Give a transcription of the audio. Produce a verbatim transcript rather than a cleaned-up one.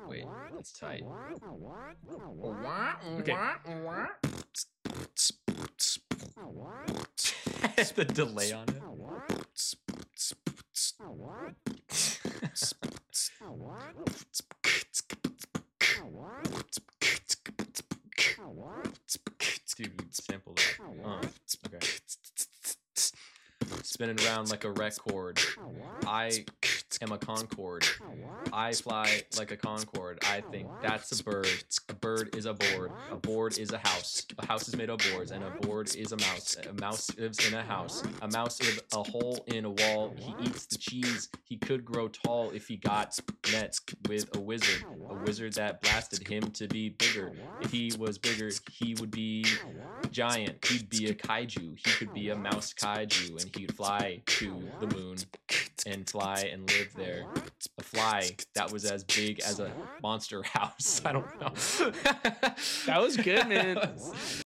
Wait, that's tight. Okay. The delay on it. Dude, you sampled it. Oh, okay. Spinning around like a record. I am a Concorde. I fly like a Concorde. I think that's a bird. A bird is a board. A board is a house. A house is made of boards, and a board is a mouse. A mouse lives in a house. A mouse is a hole in a wall. He eats the cheese. He could grow tall if he got met with a wizard. A wizard that blasted him to be bigger. If he was bigger, he would be giant. He'd be a kaiju. He could be a mouse kaiju, and he'd fly to the moon and fly and live there. A fly that was as big as a monster house. I don't know. That was good, man.